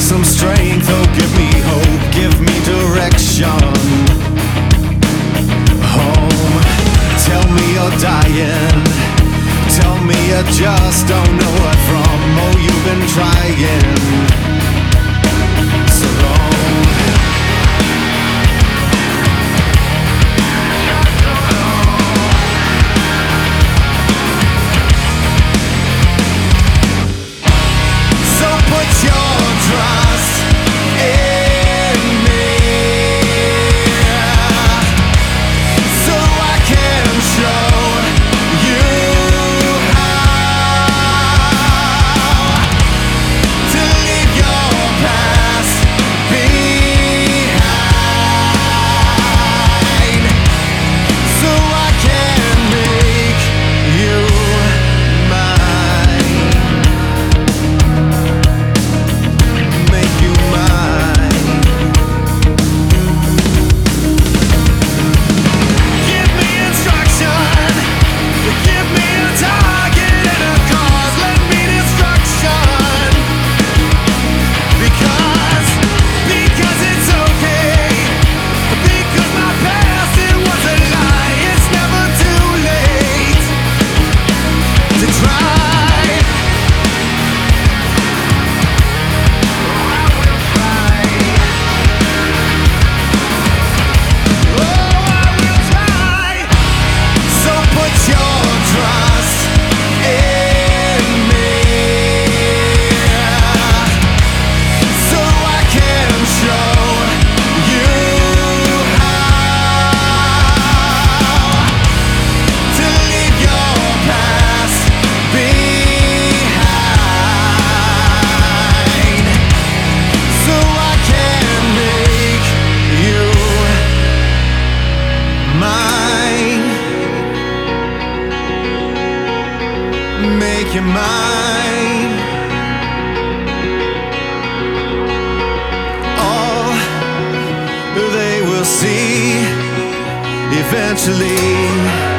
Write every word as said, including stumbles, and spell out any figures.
some strength, oh give me hope, give me direction. Home, tell me you're dying, tell me you just don't know what from. Oh, you've been trying so long. So put your trust in me, so I can show you how to leave your past behind, so I can make you mine, make you mine. Give me instruction, give me a target and a cause, let me destruction. Because, because it's okay, because my past, it was a lie. It's never too late to try. Oh, I will try. So put your trust in me, so I can show you how to leave your past behind, so I can make you mine, make you mine. All they will see eventually